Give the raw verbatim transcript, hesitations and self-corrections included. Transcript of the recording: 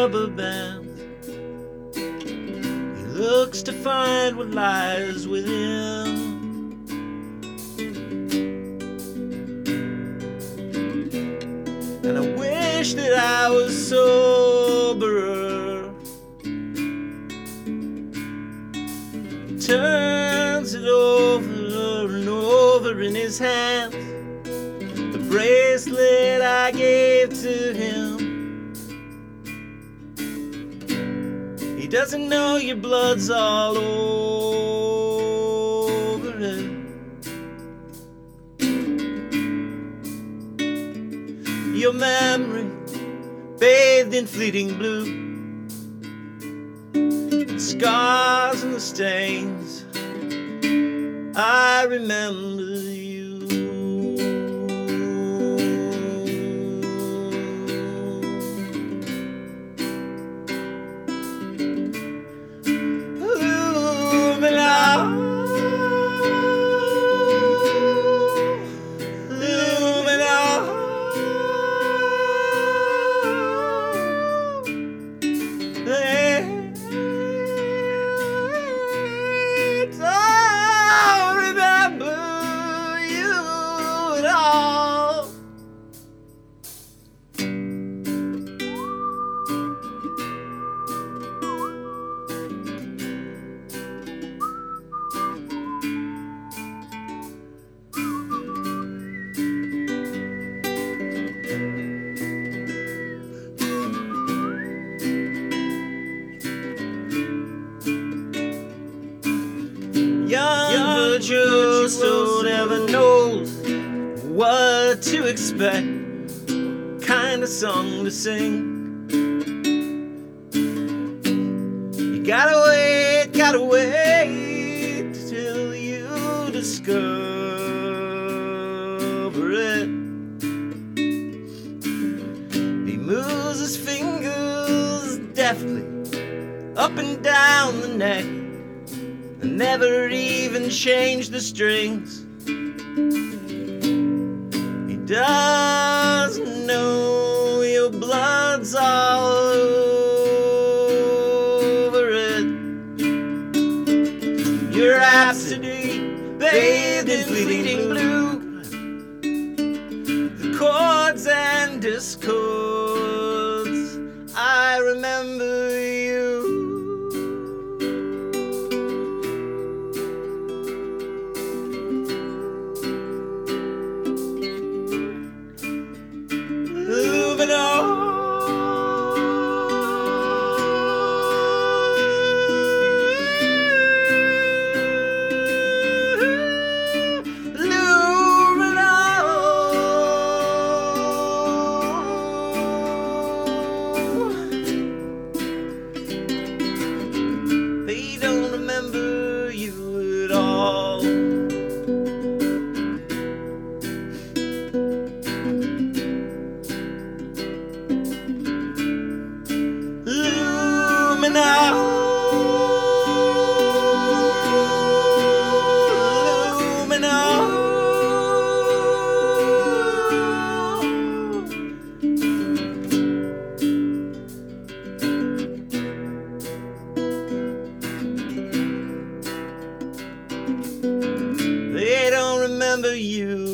rubber bands. He looks to find what lies within. And I wish that I was soberer. Turns it over and over in his hands, the bracelet I gave to him. He doesn't know your blood's all over it. Your memory bathed in fleeting blue, the scars and the stains. I remember you. Lumina, young virtuoso still never knows what to expect, what kind of song to sing. You gotta wait, gotta wait till you discover it. He moves his fingers deftly up and down the neck, and never even change the strings. He doesn't know your blood's all over it. Your rhapsody bathed in fleeting blue, the chords and discords. I remember you. They don't remember you at all. Lumina, Lumina. They don't remember you